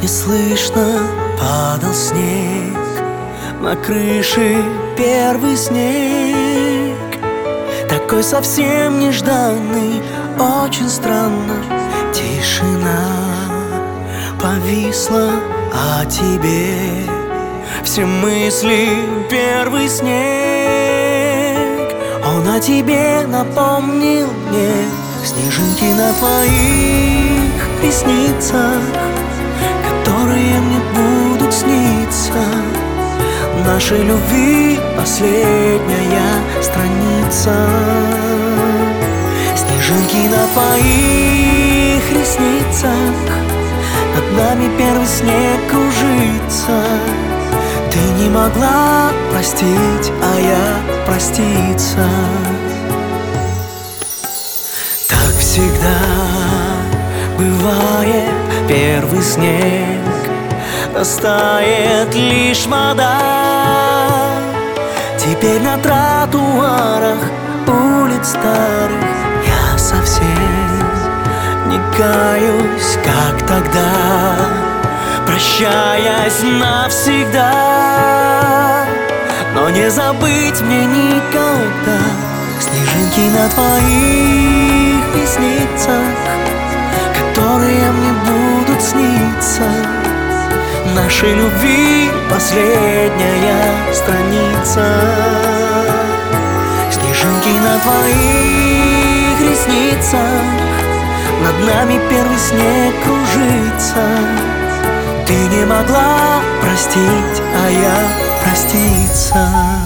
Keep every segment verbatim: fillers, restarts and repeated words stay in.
Неслышно падал снег, на крыше первый снег, такой совсем нежданный, очень странно. Тишина повисла о тебе, все мысли первый снег. Он о тебе напомнил мне снежинки на твоих ресницах, которые мне будут сниться. Нашей любви последняя страница. Снежинки на твоих ресницах, над нами первый снег кружится. Ты не могла простить, а я проститься. Так всегда бывает, первый снег растает лишь вода. Теперь на тротуарах улиц старых я совсем не каюсь, как тогда, прощаясь навсегда. Но не забыть мне никогда снежинки на твоих ресницах, которые мне будут сниться. Нашей любви последняя страница. Снежинки на твоих ресницах, над нами первый снег кружится. Ты не могла простить, а я проститься.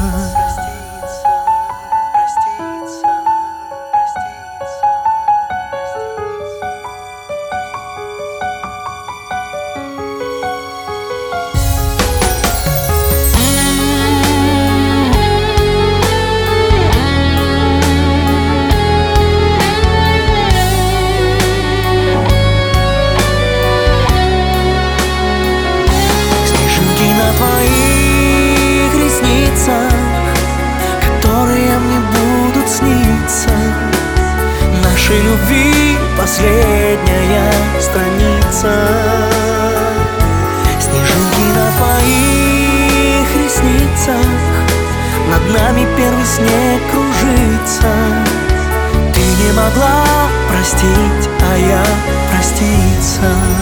Нашей любви последняя страница. Снежинки на твоих ресницах, над нами первый снег кружится. Ты не могла простить, а я проститься.